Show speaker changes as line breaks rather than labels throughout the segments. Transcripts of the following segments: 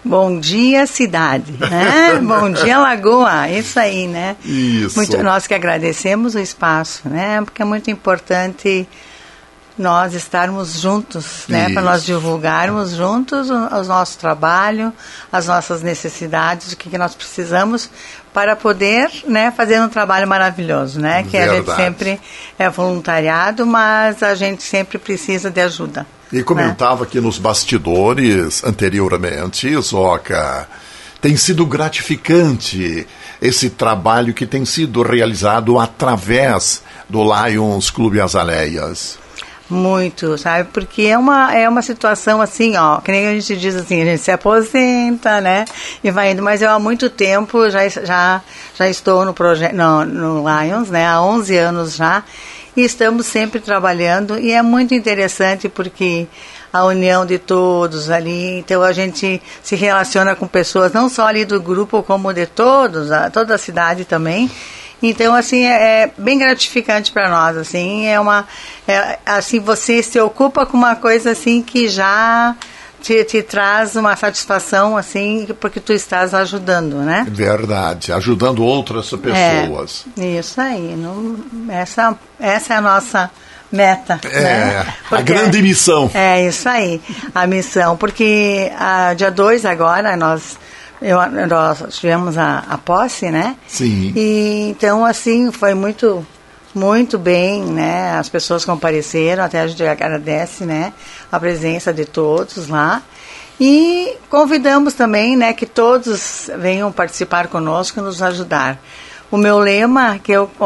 Bom dia, cidade, né? Bom dia, Lagoa, isso aí, né?
Isso.
Nós que agradecemos o espaço, né? Porque é muito importante nós estarmos juntos, né? Para nós divulgarmos juntos o nosso trabalho, as nossas necessidades, o que nós precisamos para poder, né, fazer um trabalho maravilhoso, né? Que a gente sempre é voluntariado, mas a gente sempre precisa de ajuda.
E comentava aqui nos bastidores anteriormente, Zoca, tem sido gratificante esse trabalho que tem sido realizado através do Lions Clube Azaleias.
Muito, sabe? Porque é uma situação assim, ó, que nem a gente diz assim, a gente se aposenta, né? E vai indo, mas eu há muito tempo já estou no projeto, no Lions, né? Há 11 anos já, e estamos sempre trabalhando, e é muito interessante porque a união de todos ali, então a gente se relaciona com pessoas não só ali do grupo, como de todos, toda a cidade também. Então, assim, é bem gratificante para nós, assim, assim, você se ocupa com uma coisa, assim, que já te traz uma satisfação, assim, porque tu estás ajudando, né?
Verdade, ajudando outras pessoas.
Isso aí, essa é a nossa meta, né?
A grande missão.
É, isso aí, a missão, porque dia 2 agora, nós tivemos a posse, né?
Sim.
E então, assim, foi muito, muito bem, né? As pessoas compareceram, até a gente agradece, né? A presença de todos lá. E convidamos também, né? Que todos venham participar conosco, nos ajudar. O meu lema que eu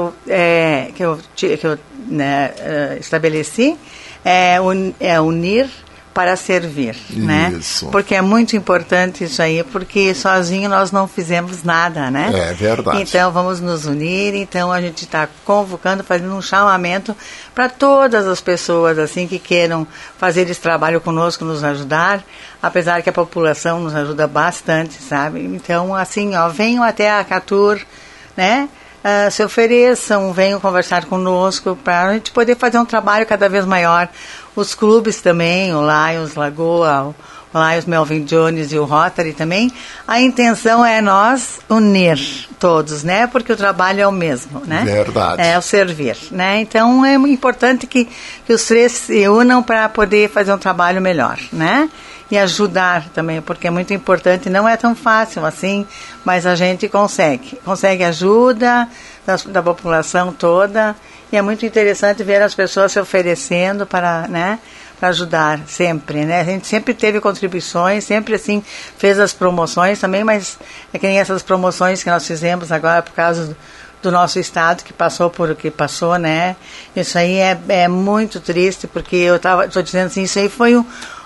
estabeleci é unir para servir, né?
Isso.
Porque é muito importante isso aí, porque sozinho nós não fizemos nada, né?
É verdade.
Então vamos nos unir, então a gente está convocando, fazendo um chamamento para todas as pessoas assim que queiram fazer esse trabalho conosco, nos ajudar, apesar que a população nos ajuda bastante, sabe? Então, assim, ó, venham até a Catur, né? Se ofereçam, venham conversar conosco para a gente poder fazer um trabalho cada vez maior. Os clubes também, o Lions Lagoa, o Lions Melvin Jones e o Rotary também. A intenção é nós unir todos, né? Porque o trabalho é o mesmo, né?
Verdade.
É o servir, né? Então é importante que os três se unam para poder fazer um trabalho melhor, né? E ajudar também, porque é muito importante, não é tão fácil assim, mas a gente consegue ajuda da população toda, e é muito interessante ver as pessoas se oferecendo para, né, para ajudar sempre, né? A gente sempre teve contribuições, sempre assim fez as promoções também, mas é que nem essas promoções que nós fizemos agora por causa do nosso estado que passou por o que passou, né? Isso aí é muito triste, porque eu estou dizendo assim, isso aí foi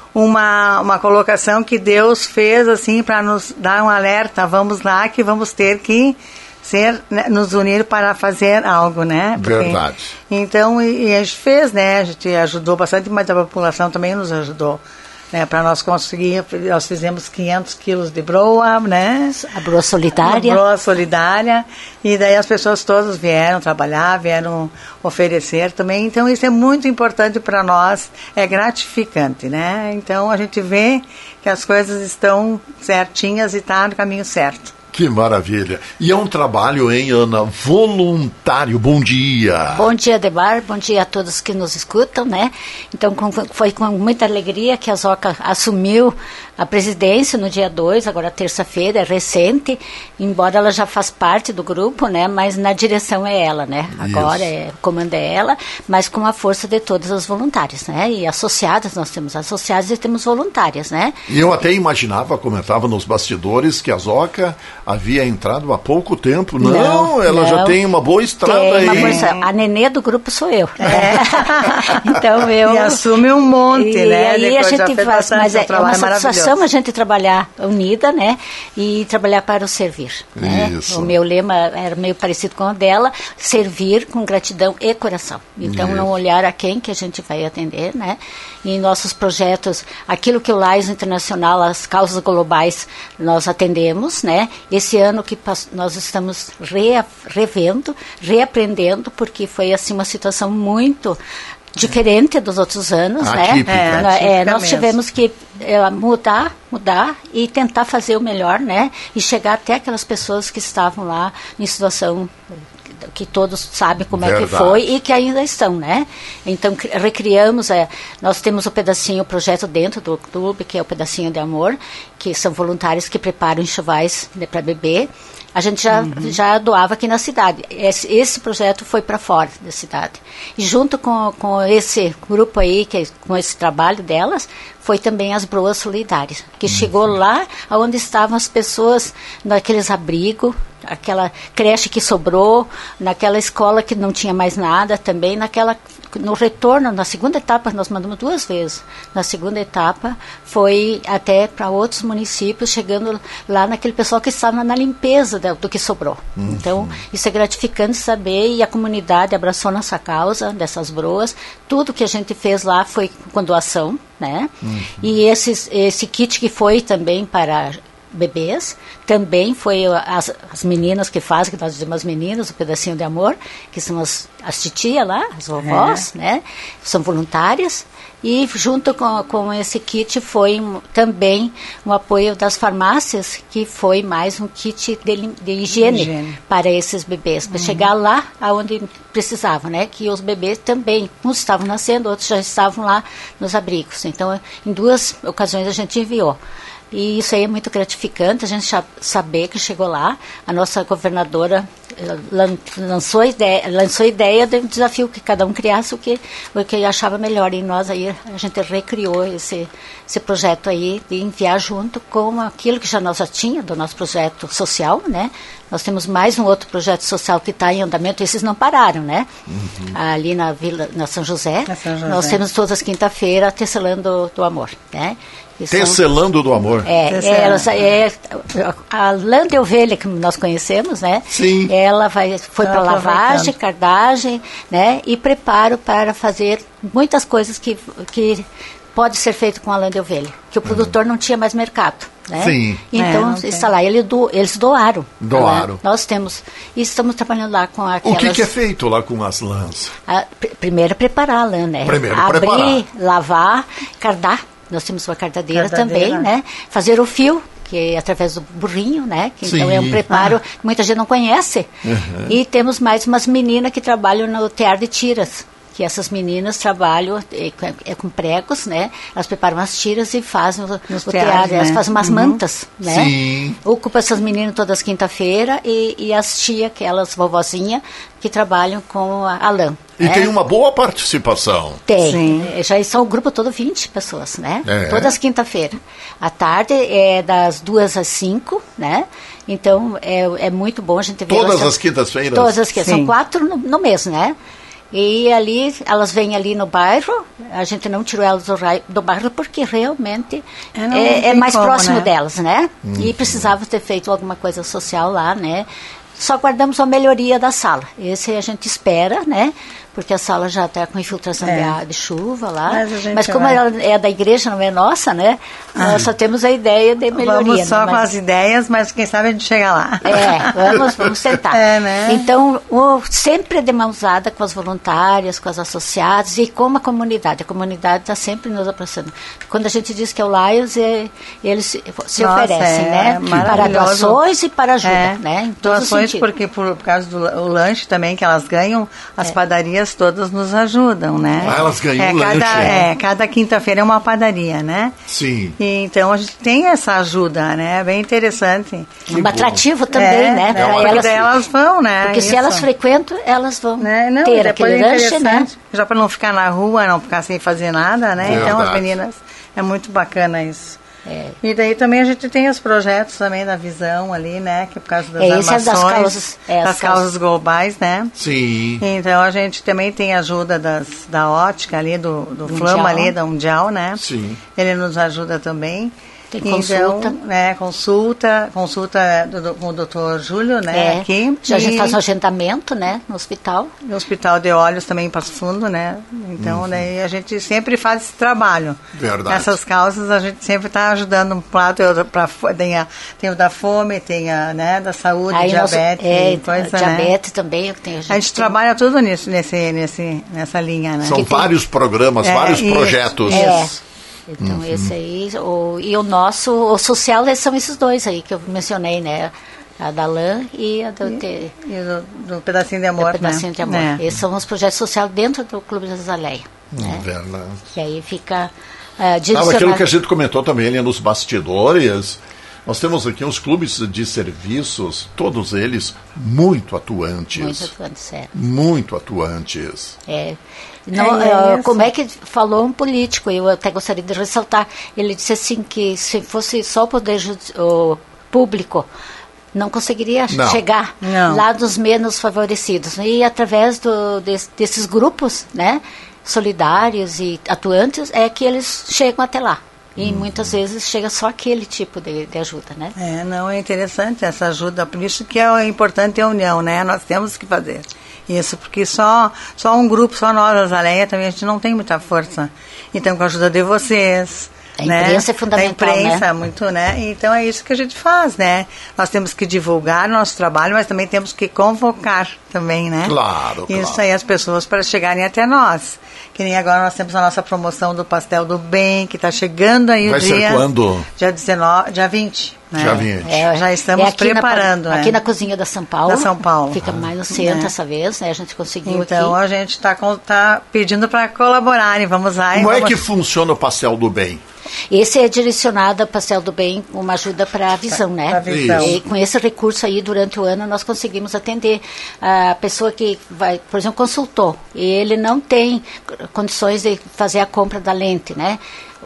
uma colocação que Deus fez assim para nos dar um alerta, vamos lá que vamos ter que né, nos unir para fazer algo, né?
Verdade.
Então, e a gente fez, né? A gente ajudou bastante, mas a população também nos ajudou, né? Para nós conseguir, nós fizemos 500 quilos de broa, né?
A broa solidária.
A broa solidária, e daí as pessoas todas vieram trabalhar, vieram oferecer também, então isso é muito importante para nós, é gratificante, né? Então a gente vê que as coisas estão certinhas e está no caminho certo.
Que maravilha. E é um trabalho, hein, Ana, voluntário. Bom dia.
Bom dia, Ademar. Bom dia a todos que nos escutam, né? Então, foi com muita alegria que a Zoca assumiu a presidência no dia 2, agora terça-feira, é recente, embora ela já faz parte do grupo, né? Mas na direção é ela, né? Agora o comando é ela, mas com a força de todas as voluntárias, né? E associadas, nós temos associadas e temos voluntárias, né?
E eu até imaginava, comentava nos bastidores, que a Zoca havia entrado há pouco tempo. Não, ela já tem uma boa estrada aí.
A nenê do grupo sou eu. Então eu...
E assume um monte, né?
E aí a gente faz, mas é uma satisfação a gente trabalhar unida, né? E trabalhar para o servir. Né?
Isso.
O meu lema era meio parecido com o dela, servir com gratidão e coração. Então não olhar a quem que a gente vai atender, né? E em nossos projetos, aquilo que o Lions Internacional, as causas globais, nós atendemos, né? Esse ano que nós estamos revendo, reaprendendo, porque foi assim uma situação muito diferente dos outros anos,
Atípica.
né?
Atípica
Nós
mesmo.
tivemos que mudar e tentar fazer o melhor, né? E chegar até aquelas pessoas que estavam lá em situação que todos sabem como é que foi e que ainda estão, né? Então, recriamos, nós temos o projeto dentro do clube, que é o Pedacinho de Amor, que são voluntários que preparam enxovais, né, para bebê. A gente já doava aqui na cidade. Esse projeto foi para fora da cidade. E junto com esse grupo aí, com esse trabalho delas, foi também as Broas Solidárias, que chegou lá onde estavam as pessoas, naqueles abrigos, aquela creche que sobrou, naquela escola que não tinha mais nada também, no retorno, na segunda etapa, nós mandamos 2 vezes. Na segunda etapa, foi até para outros municípios, chegando lá naquele pessoal que estava na limpeza do que sobrou. Então, isso é gratificante saber, e a comunidade abraçou nossa causa, dessas broas. Tudo que a gente fez lá foi com doação, né? E esse kit que foi também para bebês, também foi as meninas que fazem, que nós dizemos as meninas, o Pedacinho de Amor, que são as titias lá, as vovós, né? São voluntárias. E junto com esse kit foi também um apoio das farmácias, que foi mais um kit de higiene para esses bebês, para chegar lá aonde precisavam, né? Que os bebês também, uns estavam nascendo, outros já estavam lá nos abrigos. Então, em 2 ocasiões a gente enviou. E isso aí é muito gratificante, a gente saber que chegou lá. A nossa governadora lançou a ideia do desafio, que cada um criasse o que achava melhor. E nós aí, a gente recriou esse projeto aí de enviar junto com aquilo que nós já tinha do nosso projeto social, né? Nós temos mais um outro projeto social que está em andamento, esses não pararam, né? Ali na São José, nós temos todas as quinta-feiras Tecelando do Amor, né?
Tecelando do Amor.
A lã de ovelha que nós conhecemos, né?
Sim.
Ela foi para lavagem, cardagem, né? E preparo para fazer muitas coisas que pode ser feito com a lã de ovelha, que o produtor não tinha mais mercado, né?
Sim.
Então, está lá, eles doaram.
Doaram.
Nós temos, e estamos trabalhando lá com aquelas...
O que é feito lá com as lãs?
Primeiro preparar a lã, né? Abrir, lavar, cardar. Nós temos uma cardadeira também, né? Fazer o fio, que é através do burrinho, né? Que então é um preparo que muita gente não conhece. E temos mais umas meninas que trabalham no tear de tiras, que essas meninas trabalham com pregos, né? Elas preparam as tiras e fazem o tear, né? Elas fazem umas mantas, né?
Sim.
Ocupa essas meninas todas quinta-feira e as tias, aquelas vovozinhas, que trabalham com a lã.
E tem uma boa participação.
Tem. Sim. Já são o grupo todo 20 pessoas, né? Todas quinta-feira. À tarde é das 2 às 5, né? Então é muito bom a gente ver.
Todas as quintas-feiras?
Todas as quintas. São 4 no mês, né? E ali, elas vêm ali no bairro, a gente não tirou elas do bairro porque realmente é mais próximo, né? Delas, né? E precisava ter feito alguma coisa social lá, né? Só guardamos a melhoria da sala. Esse a gente espera, né? Porque a sala já está com infiltração de chuva lá. Mas como ela é da igreja, não é nossa, né? Nós só temos a ideia de melhoria.
Vamos só com as ideias, mas quem sabe a gente chega lá.
Vamos tentar.
Né?
Então, sempre de mãos dadas com as voluntárias, com as associadas e com a comunidade. A comunidade está sempre nos aproximando. Quando a gente diz que é o Lions, eles se oferecem, né? Para doações e para ajuda, né? Em
doações, porque por causa do lanche também que elas ganham, as padarias todas nos ajudam, né?
Elas ganham lanche.
Cada quinta-feira é uma padaria, né?
Sim.
E, então a gente tem essa ajuda, né? É bem interessante.
Um atrativo também, né?
Elas vão, né?
Porque se elas frequentam, elas vão ter aquele lanche, né?
Já para não ficar na rua, não ficar sem fazer nada, né? Então as meninas, é muito bacana isso. E daí também a gente tem os projetos também da Visão ali, né? Que é por causa das armações, das causas globais, né?
Sim.
Então a gente também tem ajuda da ótica ali, do Flama ali, da Mundial, né?
Sim.
Ele nos ajuda também.
Tem consulta.
Então, né, consulta com o doutor Júlio, né, aqui.
Já a gente faz um agendamento, né, no hospital.
No Hospital de Olhos também em Passo Fundo, né. Então, daí a gente sempre faz esse trabalho.
Verdade.
Essas causas a gente sempre está ajudando um lado e outro. Tem o da fome, tem a, né, da saúde, aí diabetes.
Diabetes, né, também.
A gente trabalha tudo nessa linha, né.
São vários programas, vários projetos.
Então, esse aí, e o nosso, o social, são esses dois aí que eu mencionei, né? A da LAN e a
do Pedacinho de Amor,
Pedacinho de Amor. Esses são os projetos sociais dentro do Clube da Azaleia. Né?
Verdade.
E aí fica
direcionado. Aquilo que a gente comentou também ali nos bastidores, nós temos aqui uns clubes de serviços, todos eles muito atuantes.
Muito atuantes,
Muito atuantes.
Como é que falou um político, eu até gostaria de ressaltar, ele disse assim que se fosse só o poder público, não conseguiria chegar lá dos menos favorecidos. E através desses grupos, né, solidários e atuantes, é que eles chegam até lá. E muitas vezes chega só aquele tipo de ajuda, né?
Não, é interessante essa ajuda, por isso que é importante a união, né? Nós temos que fazer isso, porque só um grupo, só nós, a Azaleia, também a gente não tem muita força. Então, com a ajuda de vocês...
A imprensa é fundamental,
a imprensa,
né?
Muito, né? Então é isso que a gente faz, né? Nós temos que divulgar nosso trabalho, mas também temos que convocar também, né?
Claro,
isso aí, as pessoas para chegarem até nós. Que nem agora nós temos a nossa promoção do Pastel do Bem, que está chegando aí o dia...
Vai ser quando?
Dia 20. Né?
Dia 20.
Já estamos preparando.
Aqui na cozinha da São Paulo.
Da São Paulo.
Fica mais no centro essa vez, né? A gente conseguiu
então,
aqui.
A gente está pedindo para colaborarem, vamos lá.
Como é que funciona o Pastel do Bem?
Esse é direcionado ao Pastel do Bem, uma ajuda para a visão, né?
Pra visão.
E com esse recurso aí, durante o ano, nós conseguimos atender a pessoa que vai, por exemplo, consultou, e ele não tem condições de fazer a compra da lente, né?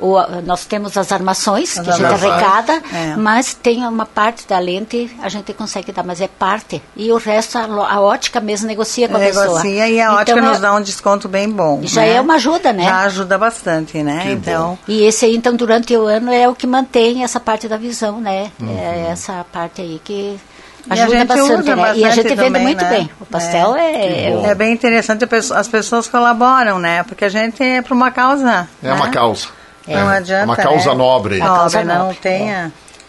Nós temos as armações, que a gente arrecada, mas tem uma parte da lente, a gente consegue dar, mas é parte. E o resto, a ótica mesmo negocia com a pessoa.
Negocia e a ótica nos dá um desconto bem bom.
Já
né?
é uma ajuda, né?
Já ajuda bastante, né? Então.
E esse aí, então, durante o ano é o que mantém essa parte da visão, né? É essa parte aí que... ajuda bastante, né? E a gente vende também, muito bem. O pastel
é bem interessante, as pessoas colaboram, né? Porque a gente é para uma causa.
É uma causa.
Não adianta.
Uma causa nobre.
Uma causa não tenha.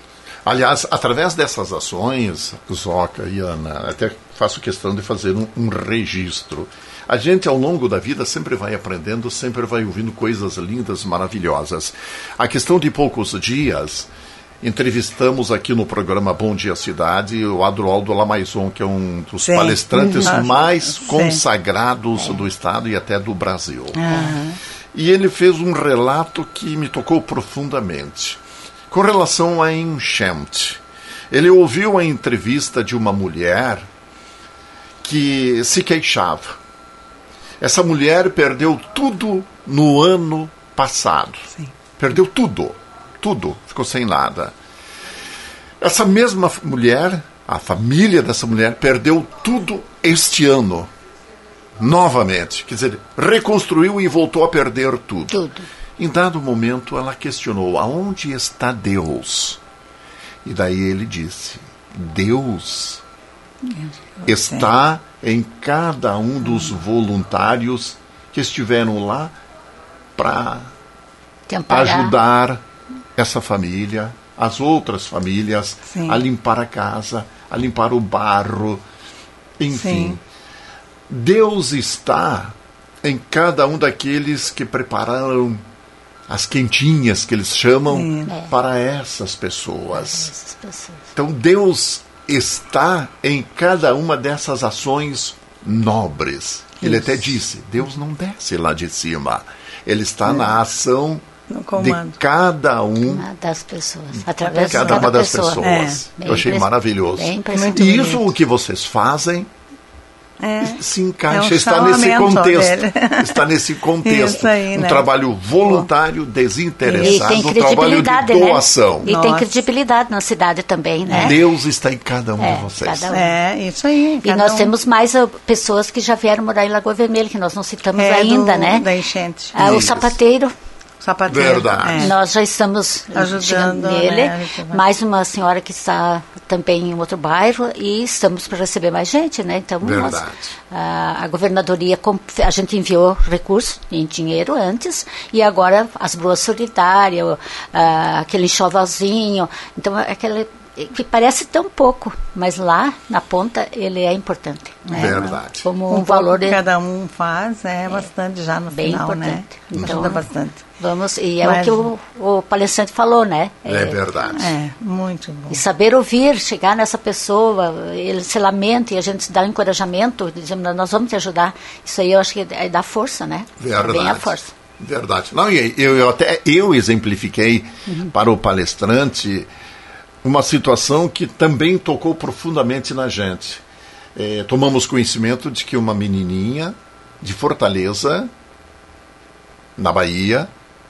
Aliás, através dessas ações, Zoca e Ana, até faço questão de fazer um registro. A gente, ao longo da vida, sempre vai aprendendo, sempre vai ouvindo coisas lindas, maravilhosas. A questão de poucos dias, entrevistamos aqui no programa Bom Dia Cidade o Adroaldo Lamaison, que é um dos palestrantes mais consagrados do Estado e até do Brasil. E ele fez um relato que me tocou profundamente. Com relação à enchente, ele ouviu a entrevista de uma mulher que se queixava. Essa mulher perdeu tudo no ano passado. Perdeu tudo, ficou sem nada. Essa mesma mulher, a família dessa mulher, perdeu tudo este ano. Novamente, quer dizer, reconstruiu e voltou a perder tudo. Em dado momento, ela questionou: aonde está Deus? E daí ele disse: Deus está em cada um dos voluntários que estiveram lá para ajudar essa família, as outras famílias, a limpar a casa, a limpar o barro, enfim. Deus está em cada um daqueles que prepararam as quentinhas, que eles chamam, para essas pessoas. Então Deus está em cada uma dessas ações nobres. Ele até disse, Deus não desce lá de cima. Ele está na ação de cada uma
das pessoas. Através de
cada uma das pessoas. Eu achei maravilhoso. E isso o que vocês fazem se encaixa, está nesse contexto. Está nesse contexto. Aí, né? Trabalho voluntário, desinteressado, trabalho de doação.
Né? E tem credibilidade na cidade também, né?
Deus está em cada um de vocês.
Isso aí.
E nós temos mais pessoas que já vieram morar em Lagoa Vermelha, que nós não citamos ainda, né?
Da enchente.
O sapateiro.
Sapateiro.
Verdade.
Nós já estamos
Ajudando
nele,
né?
mais uma senhora que está também em outro bairro e estamos para receber mais gente, né? Então, a governadoria, a gente enviou recursos em dinheiro antes e agora as boas solidárias, aquele enxovalzinho, então aquele que parece tão pouco, mas lá na ponta ele é importante. Né?
Verdade.
Como um valor
que cada um faz bastante já no
bem
final,
importante.
né?
Então,
ajuda bastante.
Vamos, e é o que o palestrante falou, né?
É verdade.
É, muito bom.
E saber ouvir, chegar nessa pessoa, ele se lamenta e a gente dá um encorajamento, dizendo, nós vamos te ajudar. Isso aí eu acho que dá força, né?
Verdade.
Bem a força.
Verdade. Não, eu exemplifiquei para o palestrante uma situação que também tocou profundamente na gente. Tomamos conhecimento de que uma menininha de Fortaleza, na Bahia,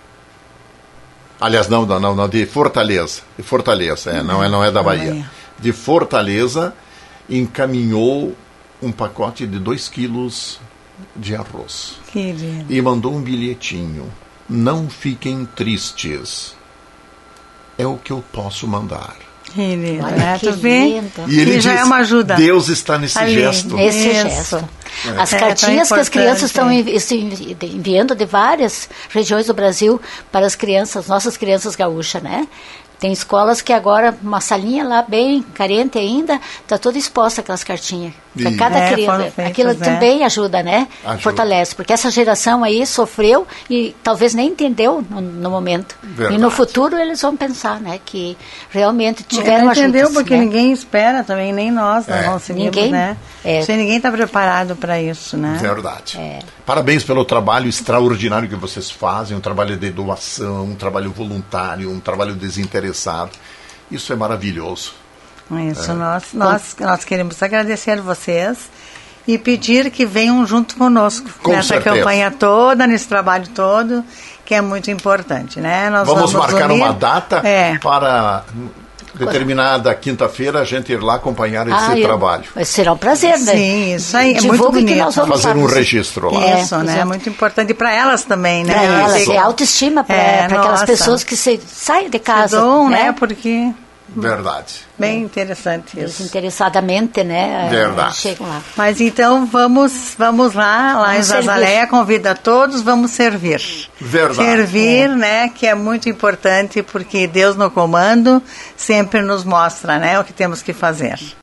aliás, não, de Fortaleza, não é da Bahia, de Fortaleza, encaminhou um pacote de 2 quilos de arroz.
Que lindo.
E mandou um bilhetinho. Não fiquem tristes. É o que eu posso mandar.
Que lindo,
Olha,
né?
que
Tu vê?
lindo.
E ele
já
diz,
é uma ajuda.
Deus está nesse
Ali,
gesto.
Nesse
Isso.
gesto. As
É
cartinhas
tão
que as crianças estão
importante.
enviando de várias regiões do Brasil para as crianças, nossas crianças gaúchas, né? Tem escolas que agora, uma salinha lá bem carente ainda, está toda exposta aquelas cartinhas. Para
E-
cada criança.
foram
Aquilo
feitas, né?
também ajuda, né?
Ajuda.
Fortalece. Porque essa geração aí sofreu e talvez nem entendeu no momento.
Verdade.
E no futuro eles vão pensar, né? Que realmente tiveram
Não
ajuda.
entendeu porque
né?
ninguém espera também, nem nós não conseguimos,
Ninguém.
né? Ninguém está preparado para isso, né?
Verdade. Parabéns pelo trabalho extraordinário que vocês fazem, um trabalho de doação, um trabalho voluntário, um trabalho desinteressado. Isso é maravilhoso.
Isso, nós queremos agradecer vocês e pedir que venham junto conosco
Com
nessa
certeza.
campanha toda, nesse trabalho todo, que é muito importante, né? Nós
Vamos marcar
unir.
uma data para determinada quinta-feira a gente ir lá acompanhar esse trabalho.
Será um prazer, né?
Sim, isso aí é
Divulgue
muito bonito.
que nós vamos
Fazer um
fazer.
registro lá.
Isso, né? É muito importante. E para elas também, né?
Para elas,
Isso.
é autoestima para aquelas
nossa.
pessoas que saem de casa.
Dom,
né?
né? Porque
Verdade.
bem interessante isso.
Desinteressadamente, né?
Verdade.
Chegam lá.
Mas então vamos lá em
Vamos servir.
Zazaleia, convida a todos, vamos servir.
Verdade.
Servir, né, que é muito importante porque Deus no comando sempre nos mostra, né, o que temos que fazer.